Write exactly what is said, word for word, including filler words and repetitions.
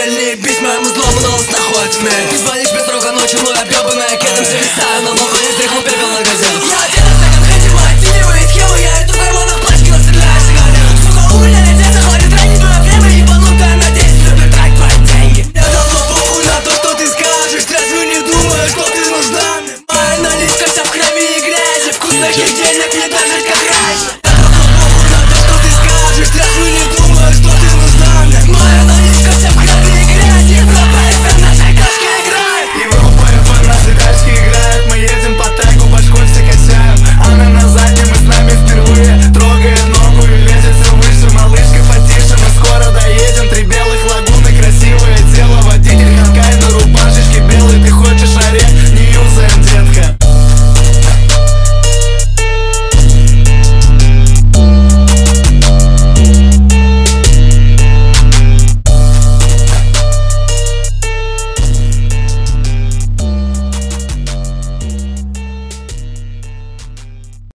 смертельные письма, мы зломанулись на хоть в миг. Ты звонишь без срока ночью, но я бьёбаная, к этим зависаю, но новый язык,